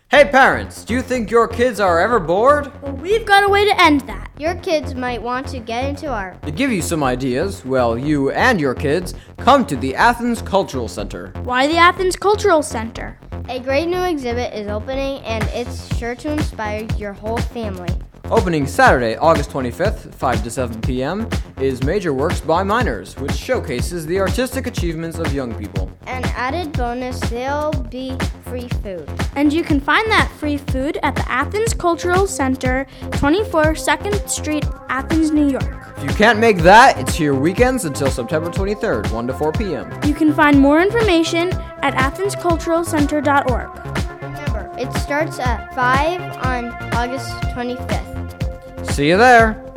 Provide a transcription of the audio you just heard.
Hey parents, do you think your kids are ever bored? Well, we've got a way to end that. Your kids might want to get into art. To give you some ideas, you and your kids come to the Athens Cultural Center. Why the Athens Cultural Center? A great new exhibit is opening and it's sure to inspire your whole family. Opening Saturday, August 25th, 5 to 7 p.m., is Major Works by Minors, which showcases the artistic achievements of young people. An added bonus, there'll be free food. And you can find that free food at the Athens Cultural Center, 24 2nd Street, Athens, New York. If you can't make that, it's here weekends until September 23rd, 1 to 4 p.m. You can find more information at athensculturalcenter.org. Remember, it starts at 5 on August 25th. See you there!